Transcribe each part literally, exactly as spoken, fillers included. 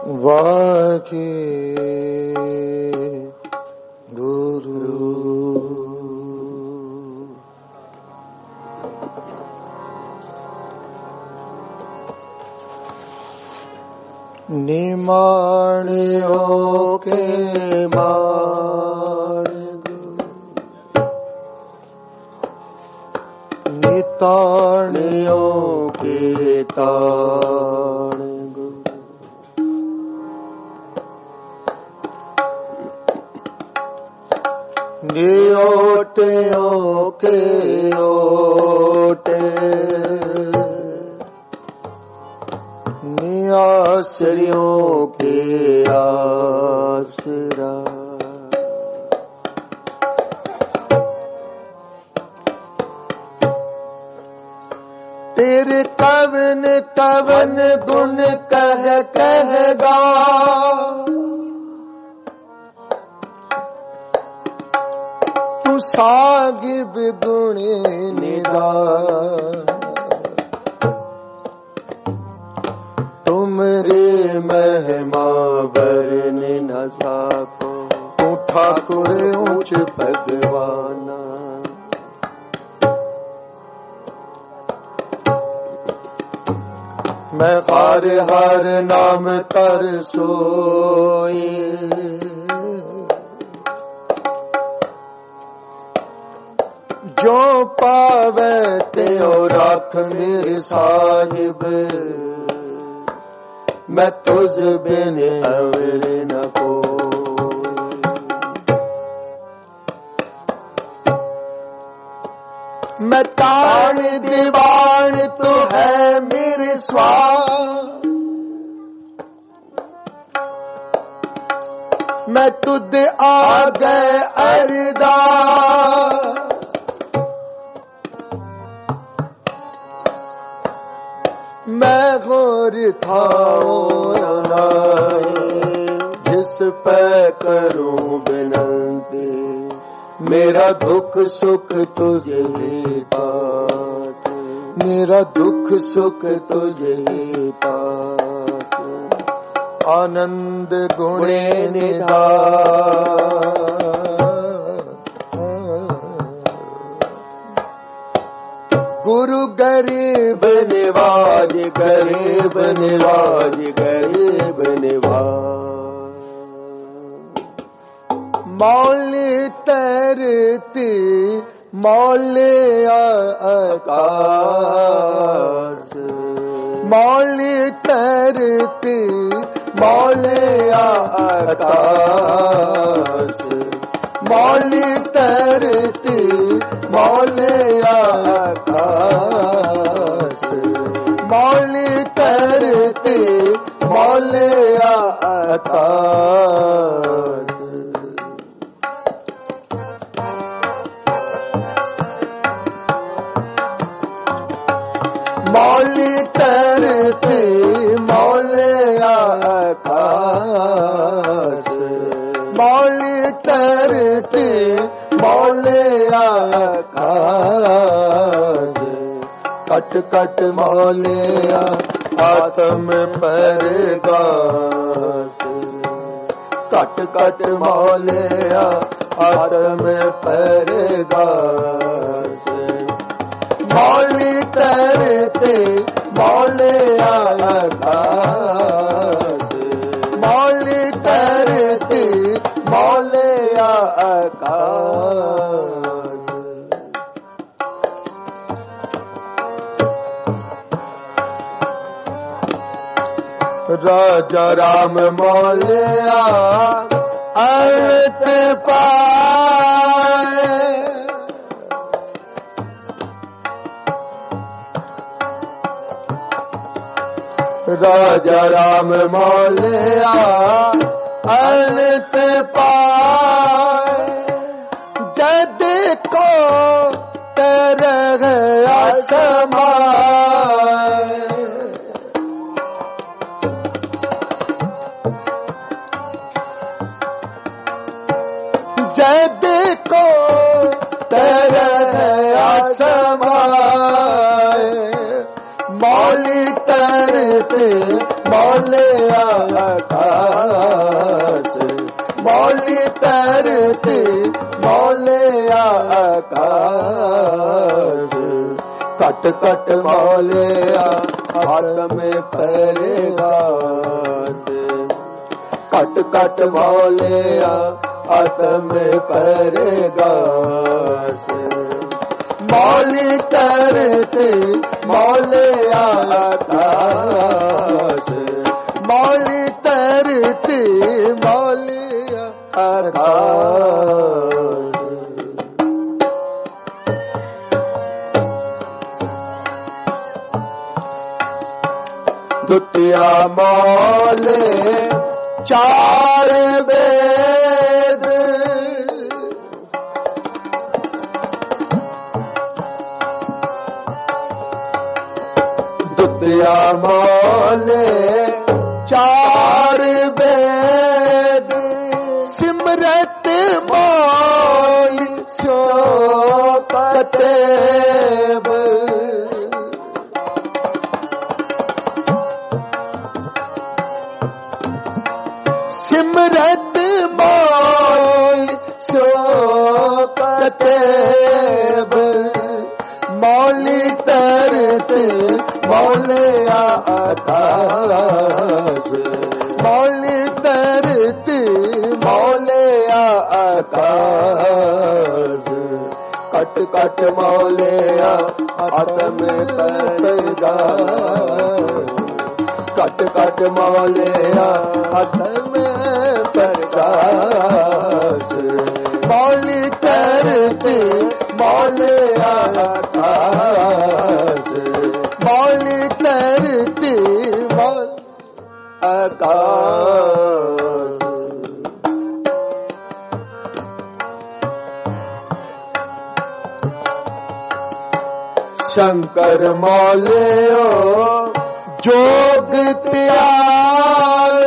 वाहे गुरु। निमाणियों के मार्ग, निताणियों के ताण, नियोटियों के ओटे, नियासरियों के आसरा। तेरे कवन कवन गुण कह कहगा, तू सागिब गुणी निदान। तुमरे महिमा वर्ण न साको, तू ठाकुर ऊंच भगवाना। मैं हर हर नाम तर सोई, जो पावे त्यो रख मेरे साहिब। मैं तुझ बिन अवर न कोई, मैं ताण दीवान तो है मेरे स्वामी। मैं तुझ आगे अरदास, मैं गौर था जिस पे करूं विनती। मेरा दुख सुख तुझे पास, मेरा दुख सुख तुझे पास। आनंद गुणे निधान, गुरु गरीब निवाज, गरीब निवाज, गरीब निवाज। मौली तरती मौले आकाश, मौली तरती मौले आकाश। मौली तरती मौले आकाश, मौली तरती मौले आकाश। मौली तरती मौले आकाश, मौली तरती मौले आकाश। कट कट मौले आत्म परगास, कट कट मौले आत्म परगास। मौली तरते मौले आकाश, मौली तरते मौले आकाश। राजा राम मौलिया अर्थ पाए, राजा राम मौलिया अर्थ पाए। जद को तरह आसमाए, जद को तरह आसमाए। मौली तर ਧਰਤੀ ਮੌਲਿਆ ਆਕਾਸ, ਮੌਲੀ ਧਰਤੀ ਮੌਲਿਆ ਆਕਾਸ। ਘਟ ਘਟ ਮੌਲਿਆ ਹੱਥ ਮੇ ਪਰਗਾਸ, ਘਟ ਘਟ ਮੌਲਿਆ ਹੱਥ ਮੇ ਪਰਗਾਸ। ਮੌਲੀ ਧਰਤੀ ਮੌਲਿਆ ਆਕਾਸ, ਮੌਲੀ ਧਰਤੀ ਮੌਲਿਆ ਆਕਾਸ। ਦੁਤਿਆ ਮੌਲੇ ਚਾਰ ਵੇਦ, ਦੁਤਿਆ ਮੌਲੇ ਚਾਰ ਵੇਦ। ਸਿਮਰਤ ਮੌਲ ਸੋ ਕਤੇਬ, ਸਿਮਰਤ ਮੌਲ ਸੋ ਕਤੇਬ। ਮੌਲੀ ਧਰਤੀ ਮੌਲਿਆ ਆਕਾਸ, ਮੌਲੀ ਧਰਤੀ ਮੌਲਿਆ ਆਕਾਸ। ਘਟ ਘਟ ਮੌਲਿਆ ਹੱਥ ਮੇ ਪਰਗਾਸ, ਘਟ ਘਟ ਮੌਲਿਆ ਹੱਥ ਮੇ ਪਰਗਾਸ। ਮੌਲੀ ਧਰਤੀ ਮੌਲਿਆ ਆਕਾਸ, ਮੌਲੀ ਧਰਤੀ ਮੌਲ ਆਕਾਸ। ਸ਼ੰਕਰ ਮੌਲਿਓ ਜੋਗ ਤਿਆਰ,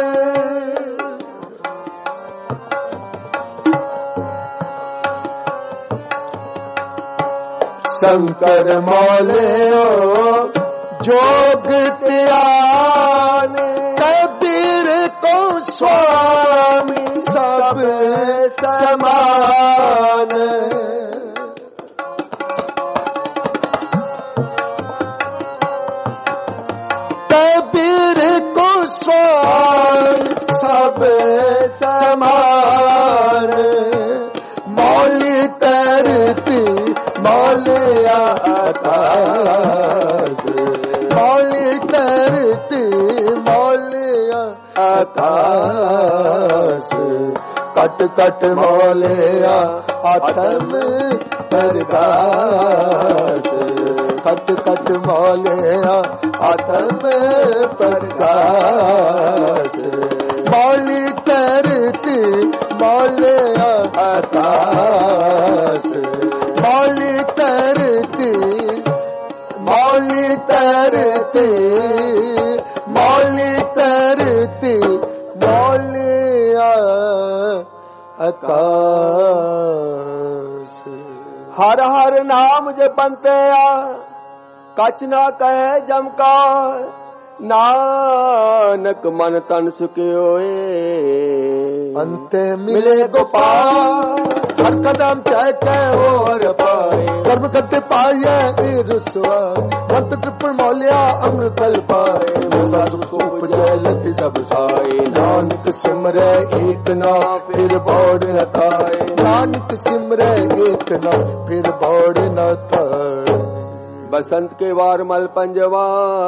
ਸ਼ੰਕਰ ਮੌਲਿਓ ਜੋਗ ਤਿਆਨ। ਕਬੀਰ ਕੋ ਸੁਆਮੀ ਸਭ ਸਮਾਨ, ਕਬੀਰ ਕੋ ਸੁਆਮੀ ਸਭ ਸਮਾਨ। ਮੌਲੀ ਧਰਤੀ ਮੌਲਿਆ ਆਕਾਸ, ਮੌਲੀ ਧਰਤੀ ਮੌਲਿਆ ਆਕਾਸ। ਘਟ ਘਟ ਮੌਲਿਆ ਹੱਥ ਮੇ ਪਰਗਾਸ, ਘਟ ਘਟ ਮੌਲਿਆ ਹੱਥ ਮੇ ਪਰਗਾਸ। ਮੌਲੀ ਧਰਤੀ ਮੌਲਿਆ ਆਕਾਸ, ਮੌਲੀ ਧਰਤੀ ਮੌਲੀ ਧਰਤੀ ਮੌਲੀ ਧਰਤੀ ਮੌਲਿਆ ਆਕਾਸ। ਹਰ ਹਰ ਨਾਮ ਜਪੰਤਿਆ ਕਛ ਨਾ ਕਹੇ ਜਮਕਾਰ। ਨਾਨਕ ਮਨ ਤਨ ਸੁਖਿਓਏ ਅੰਤੇ ਮਿਲੇ ਗੋਪਾਲ। ਹਰ ਕਦਮ ਚਾਹੇ ਕਹਿ ਹੋਰ ਪਾਏ, ਕਰਮ ਕਰਤੇ ਪਾਈਐ ਇਹ ਰਸਵਾ। ਮਤ ਤ੍ਰਿਪਣ ਮੌਲਿਆ ਅੰਮ੍ਰਿਤ ਫਲ ਪਾਏ, ਵਸਾ ਸੁਖ ਉਪਜੈ ਲਤਿ ਸਭ ਸਾਏ। ਨਾਨਕ ਸਿਮਰੈ ਏਕ ਨਾਮ ਫਿਰ ਬੌੜ ਨ ਖਾਏ, ਨਾਨਕ ਸਿਮਰੈ ਏਕ ਨਾਮ ਫਿਰ ਬੌੜ ਨ ਖਾਏ। बसंत के वार मल पंजवा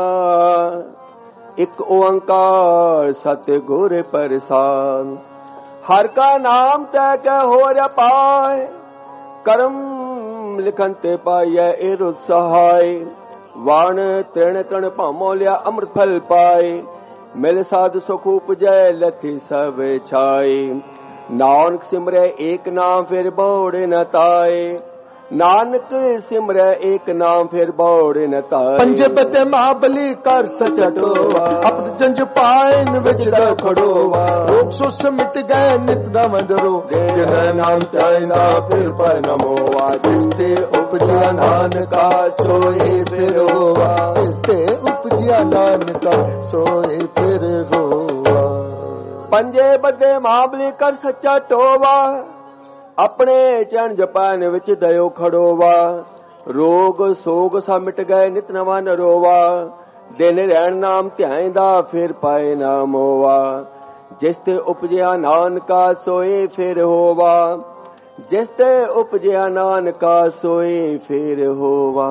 एक ओंकार सत्य गुर प्रसाद। हर का नाम तय के हो पाए कर्म लिखन ते पाइए इरुत सहाय। वाण तृण तृण पामो लिया अमृत फल पाए मिल साध सुख उपजय लथी सब छाए। नानक सिमरे एक नाम फिर बौड़ न ताए, नानक सिमरै एक नाम फिर बौड़ न ताए। पंजे बते महाबली कर सचटोवा, अपद जंज पाइन विच रखड़ोवा। रोग सो मिट गए नित दमदरो, जिन नाम ताइना फिर पर नमोवा। जिसते उपजा नानका सोए फिरोवा, जिसते उपजा उपजिया नानका सोए फिर रोवा। पंजे बदे मामली कर सच्चा टोवा, अपने चरण जपान विच दयो खड़ोवा। रोग सोग सा मिट गए नित नवा नरोवा, दिन रहन नाम ध्याइंदा फिर पाए ना मोवा। जिस ते उपजिया नानका सोए फिर होवा, जिस ते उपजिया नानका सोए फिर होवा।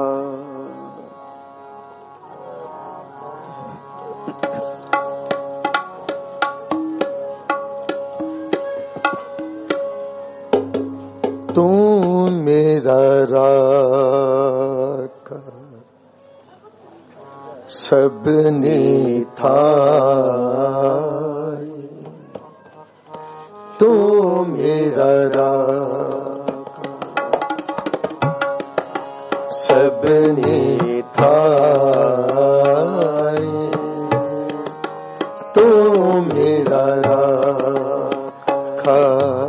तू मेरा राखा सबने था, तू मेरा राखा सबने था, तू मेरा राखा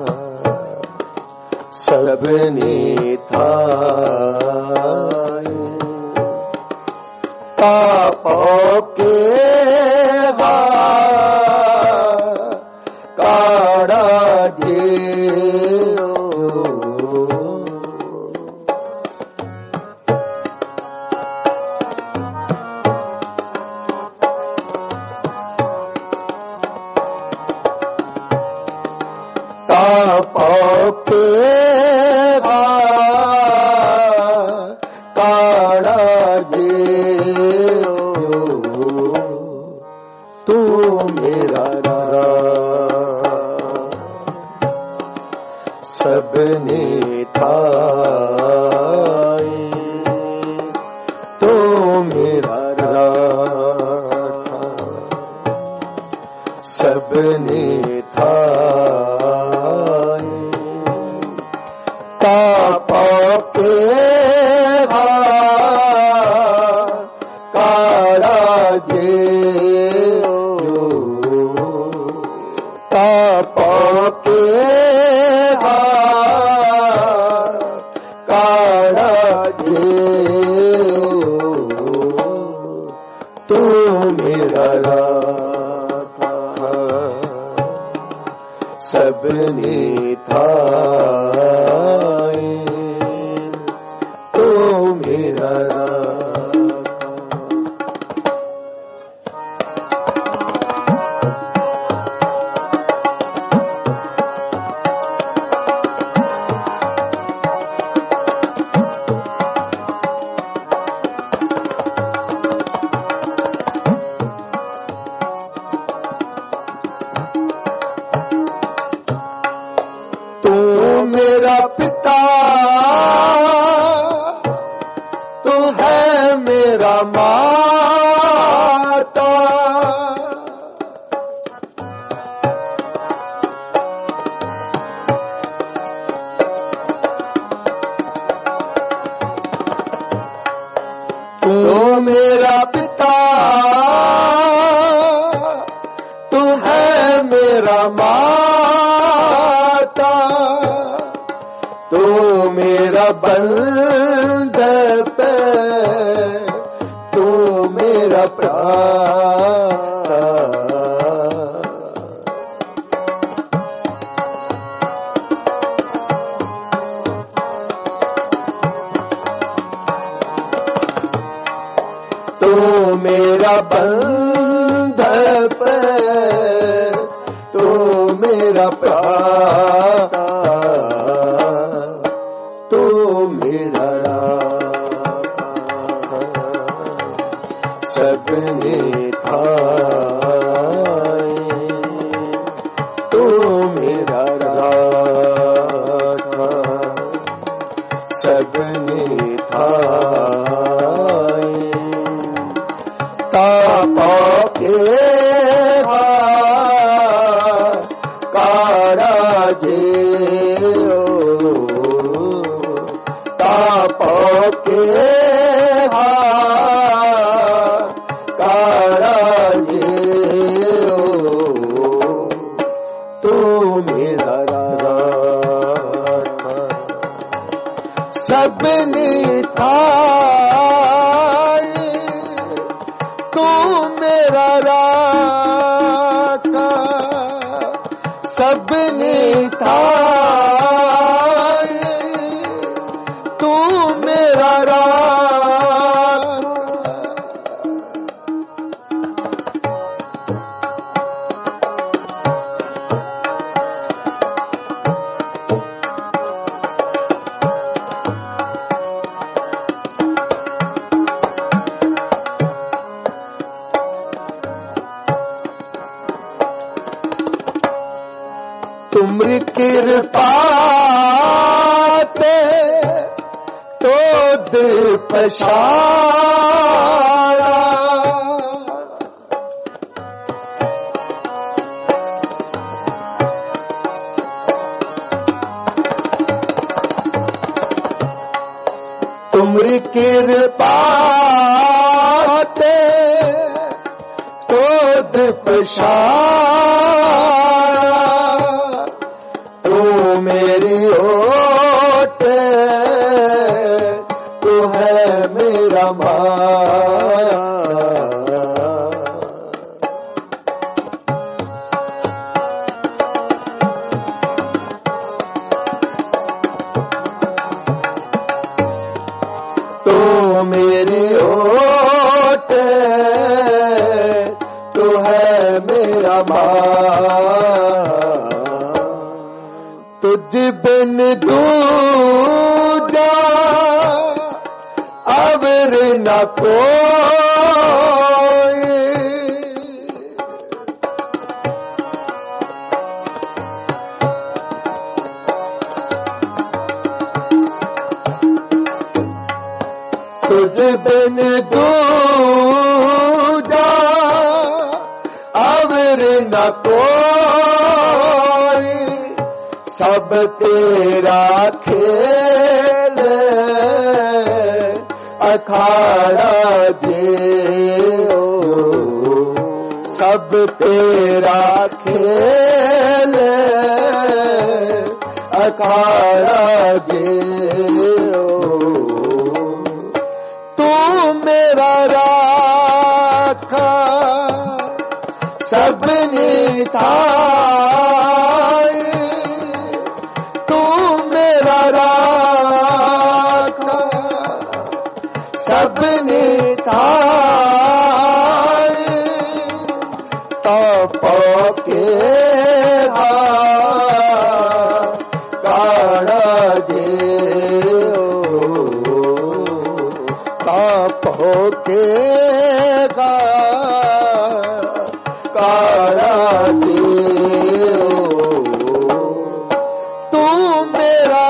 सबने था। पापों के काड़ा जेओ, पापों के काड़ा जेओ, तू मेरा सबने था, तू मेरा सबने था। पापों के काड़ा जेओ, पापों के काड़ा जेओ, तू मेरा सबने था, तू मेरा मेरा पिता, तू है मेरा माता, तू मेरा पिता, तू है मेरा माता, तू मेरा बंद पे, तू मेरा प्राता, तू मेरा बंद पे, तू मेरा प्राता, तू मेरा सबने था, तू मेरा राखा सबने था। पापों के काड़ा जेओ, पापों के काड़ा जेओ, तू मेरा राखा सबने था, तू राखा सबने थाए, तू मेरा तुमरी कृपा ते तो दिल पछाड़ा, तुमरी कृपा ते तो दिल पछाड़ा, तू मेरी ओट तू है मेरा माया, तू मेरी ओट तू है मेरा माया, तुझ बिन दूजा अवर न कोई, तुझ बिन दूजा अवर न कोई, सब तेरा खेल अखाड़ा जे, सब तेरा खेल अखाड़ा जे, तू मेरा राखा सबने थाए, तू मेरा राखा सबने थाए, ताप के काड़ा जे, ताप के काड़ा जे, तू मेरा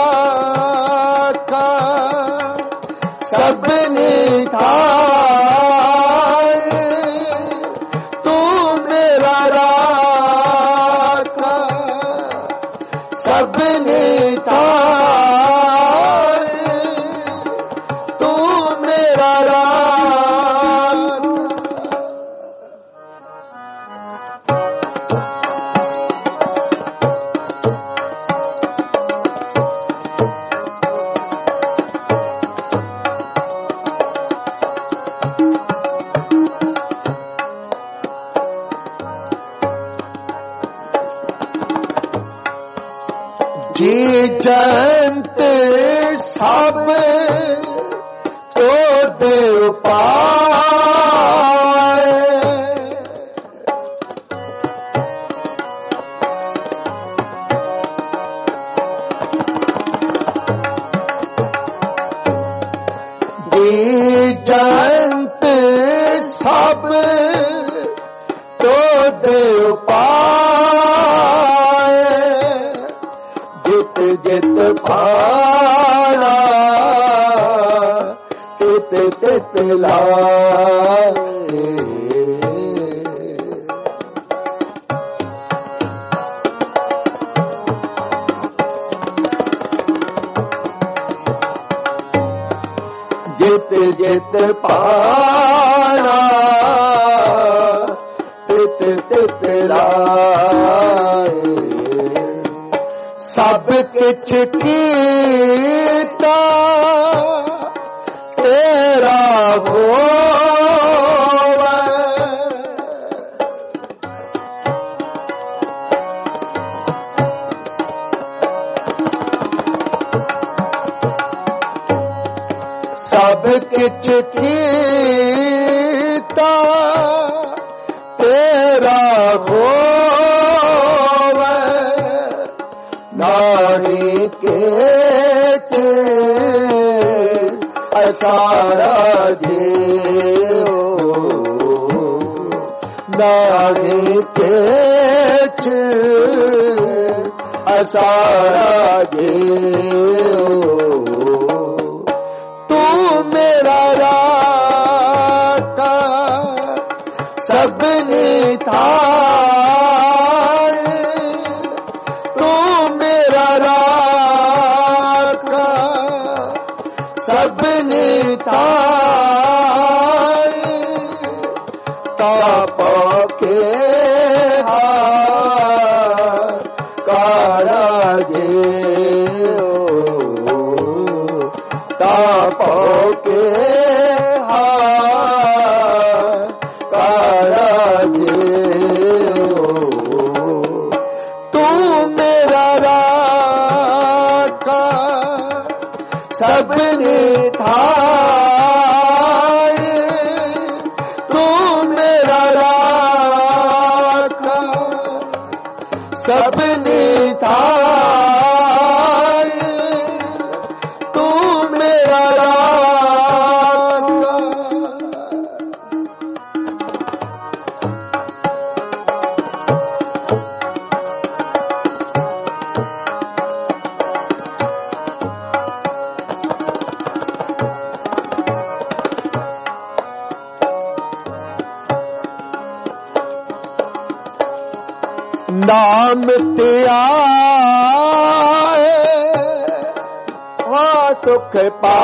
राखा सबने थाए, तू मेरा राखा सबने थाए, तू मेरा जी जंत सब तो देव पाए, जी जंत सब तो देव पाए, जित जित पाना तित तित लाए, जित जित पाना तित तित लाए, सब किछ कीता तेरा होवे, सब किछ कीता तेरा होवे नारी केच असारा जियो नारी केच असारा जियो तू मेरा राका सबने थाए तू मेरा राका सबने थाए ताप के हार कारा जियो ताप के हार कारा जियो तू मेरा राका सबने थाए तू मेरा राका सबने थाए तू मेरा राका नाम तेरा वहाँ सुख पा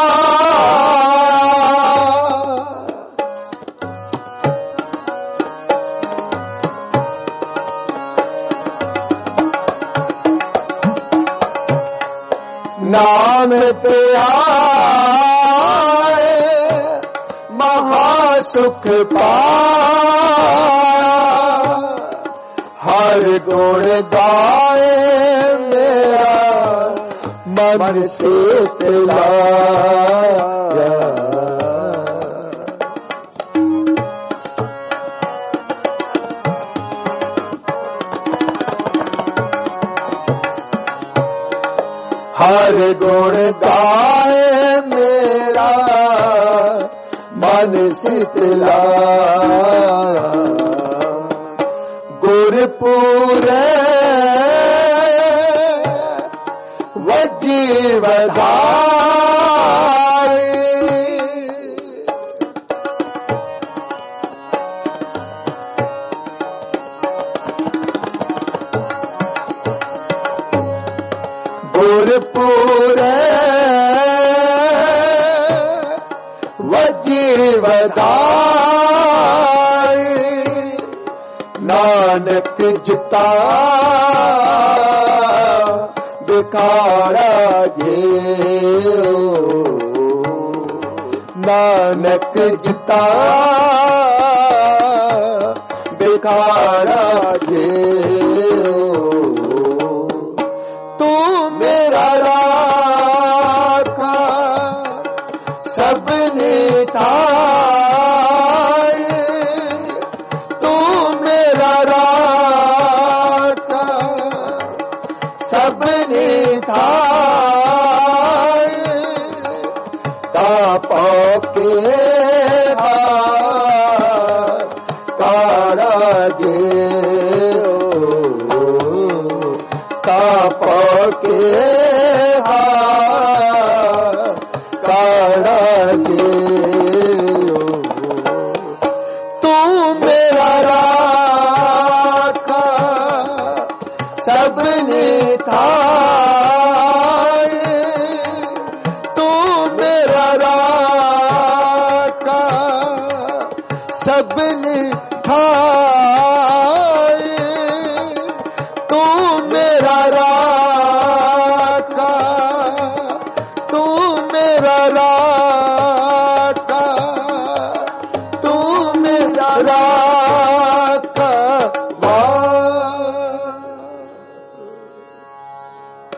नाम तेरा महासुख पा हर गुण गाए मेरा मन से तिलाया हर गुण गाए मेरा मन से तिलाया गुरपुरे वजीवधाई गुरपुरे वजीवधाई नानक जिता बिकारा जियो नानक जिता बिकारा जियो तू मेरा राका सबने थाए तू मेरा राका सबने थाए ताप के हार कारा जियो ताप के हार कारा जियो तू मेरा राका सबने थाए तू मेरा राका सबने थाए तू मेरा राका तू मेरा राका तू मेरा राका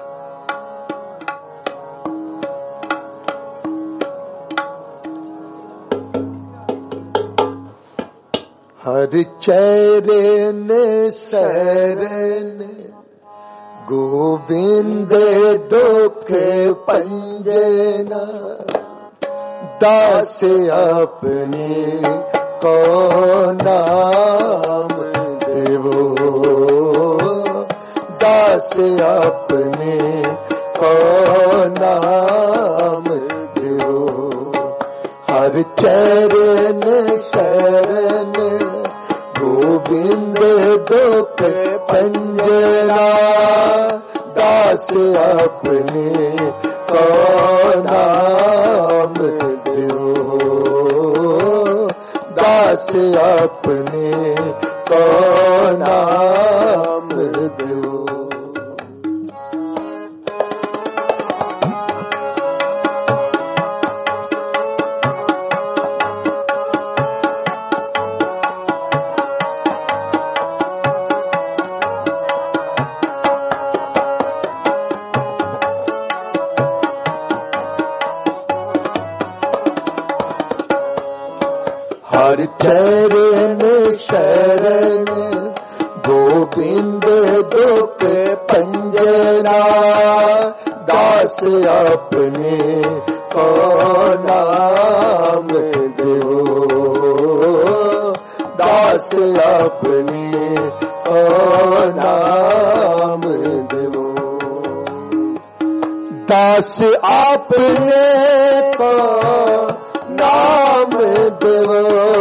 हर चरण शरण गोविंद दुख पंजना दास अपने को नाम देवो दास अपने को नाम देवो हर चरण शरण गोविंद दुख पंजना दास अपने को नाम देवो दास अपने को नाम देवो हर चरण शरण गोविंद दुख पंजना दास अपने को नाम देवो दास अपने को नाम देवो दास अपने को नाम देवो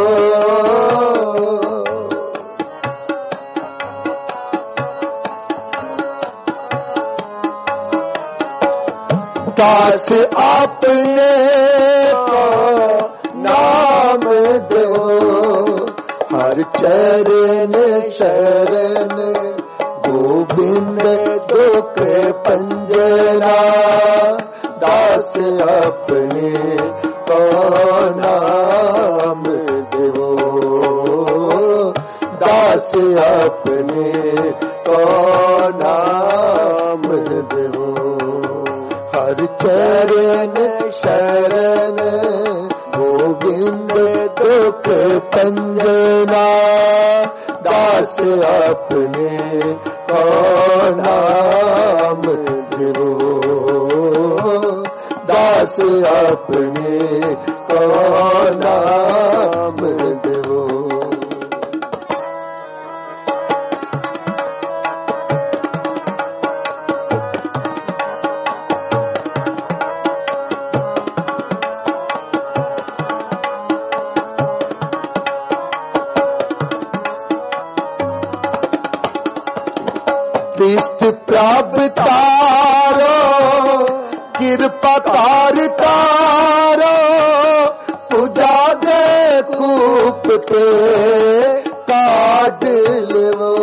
दास अपने को नाम देवो हर चरण शरण गोविंद दुख पंजना दास अपने को नाम देवो दास अपने को नाम देवो हर चरण शरण गोविंद दुख पंजना दास अपने को नाम देवो दास अपने को नाम देवो दृष्ट प्राप्त तारो कृपा तार तारो पूजा दे कूप के काट लेवो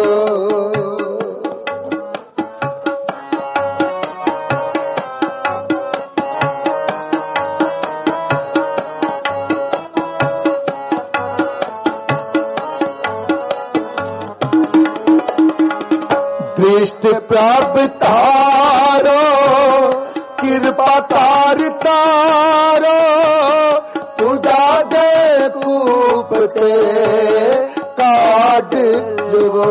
दृष्ट प्राप्त तारो कृपा तार तारो पूजा दे कूप के काट लेवो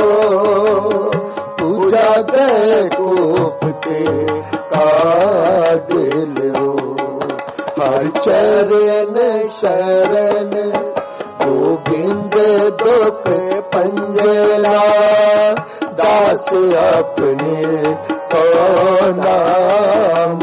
पूजा दे कूप के काट लेवो हर चरण शरण गोविंद दुख पंजना दास अपने को नाम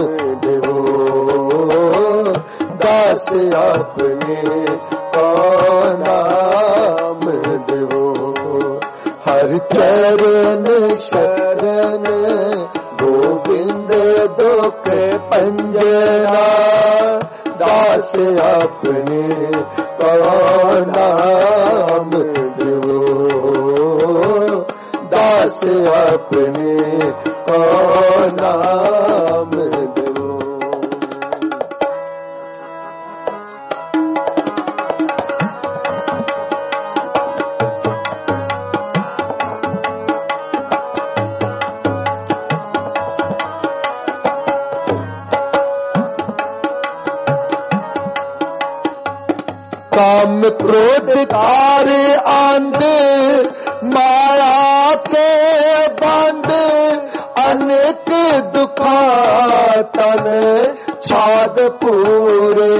देवो दास अपने को नाम देवो हर चरण शरण गोविंद दुख पंजना दास अपने को नाम देवो दास अपने को नाम देवो काम क्रोध कार आंध माया के बंद अनेक दुखा तन छाद पूरे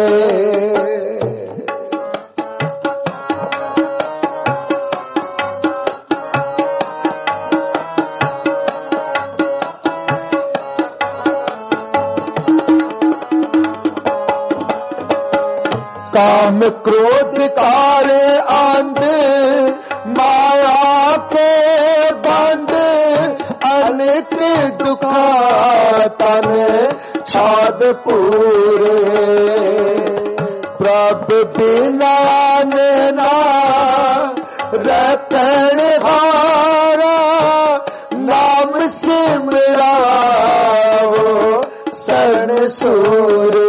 काम क्रोध कार आंध माया के बंद अनेक दुखा तन छाद पूरे प्रभु बिना ना रतन हारा नाम सिमरा वो शरण सूरे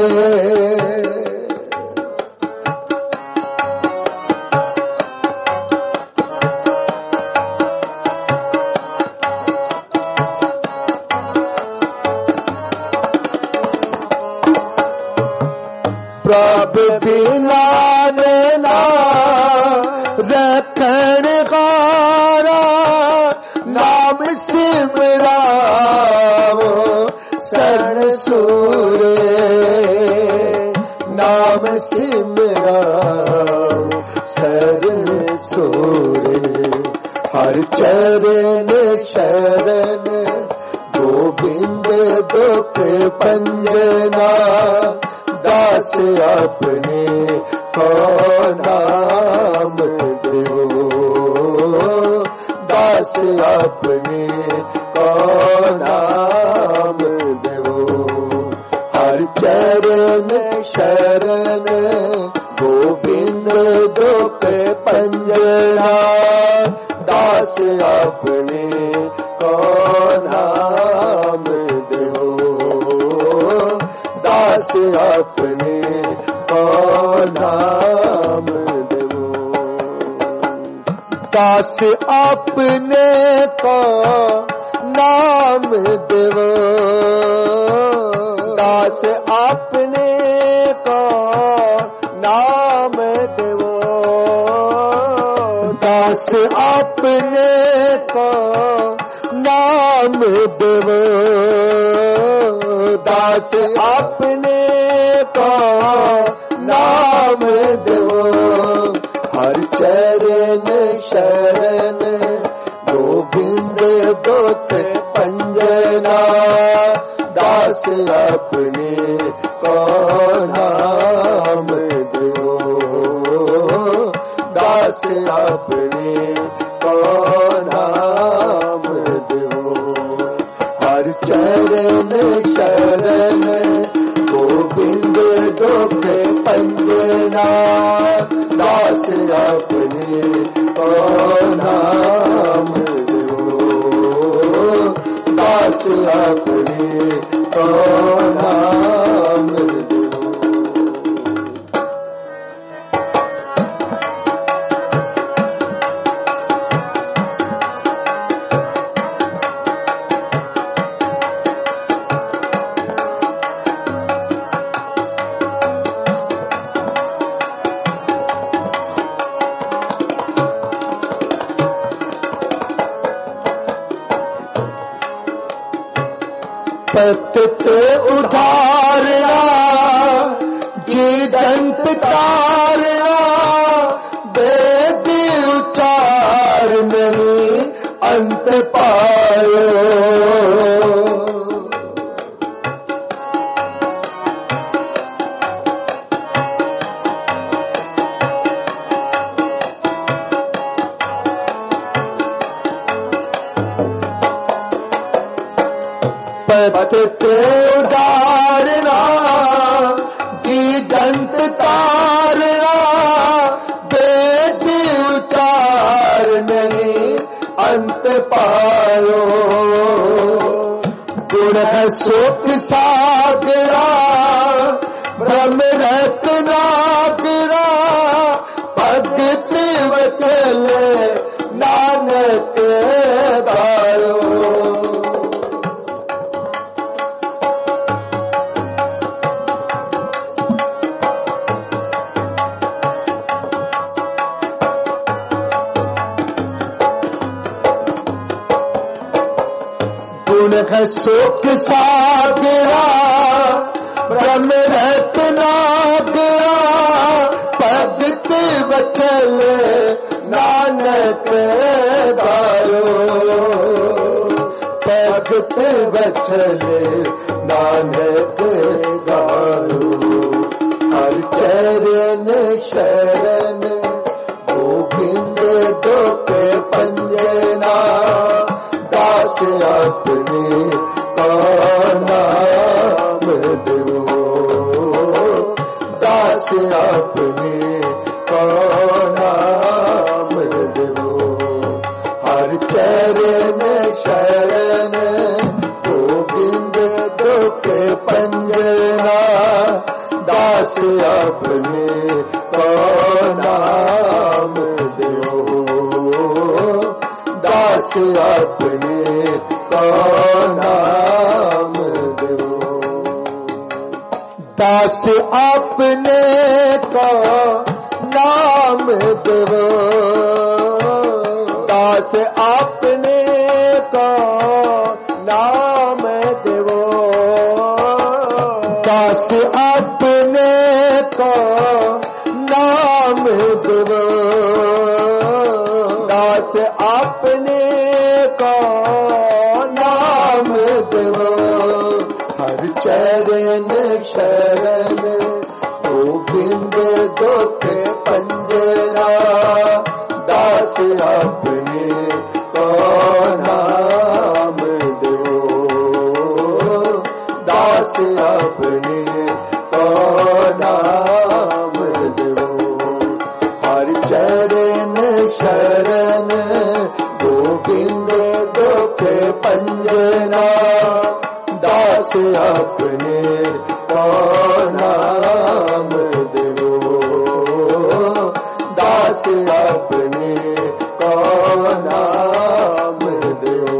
प्रभु बिना ना रखन हारा नाम सिमरा वो शरण सूरे नाम सिमरा शरण सूरे हर चरण शरण गोविंद दुख पंजना दास अपने को नाम देवो दास अपने को नाम देवो हर चरण शरण गोविंद दुख पंजना दास अपने को नाम दास अपने को नाम देवो दास अपने को नाम देवो दास अपने को नाम देवो दास अपने को नाम देवो दास अपने को नाम देवो हर चरण शरण गोविंद दुख पंजना दास अपने को नाम देवो दास अपने को नाम देवो हर चरण शरण गोविंद दुख पंजना दास अपने को नाम देवो दास अपने को नाम देवो पतित उधारना जीदंत तारना वेद उच्चार नहीं अंत पायो पतित उधारना जीदंत तारना वेद उच्चार नहीं अंत पायो गुण सुख सागरा ब्रह्म रत्नागरा भगति वचल नानक दायो गुण है सुख सागरा ब्रह्म रत्नागरा भगत बचल नानक गायो भगत बचल नानक गायो हर चरण शरण गोविंद दुख पंजना दास अपने का नाम दो दास अपने का नाम दो हर चरण शरण गोविंद दुख पंजना दास अपने का नाम दो दास अपने का नाम दो दास अपने का नाम दो दास अपने का नाम दो दास अपने का नाम दो दास अपने का नाम दो हर चरण शरण गोविंद दुख पंजरा दास अपने का नाम दो दास अपने का नाम दो हर चरण शरण गोविंद दुख पंजना दास अपने का नाम दो दास अपने का नाम दो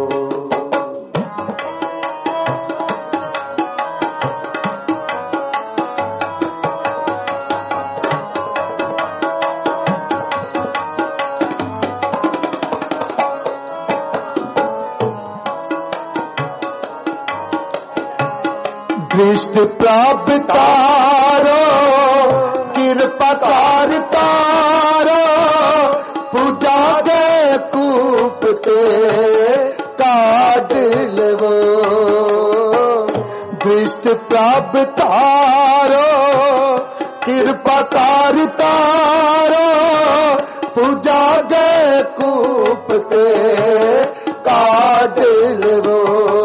दृष्टि प्राप्त तारो कृपा कार तारो पूजा के कूप ते काट लेवो दृष्टि प्राप्त तारो कृपा कार तारो पूजा के कूप ते काट लेवो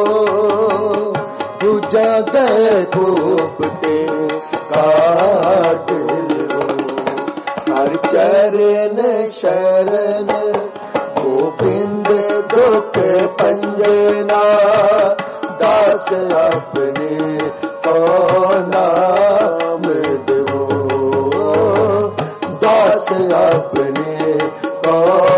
जग कूपते काट लो हर चरण शरण गोविंद दुख पंजना दास अपने का नाम दो दास अपने का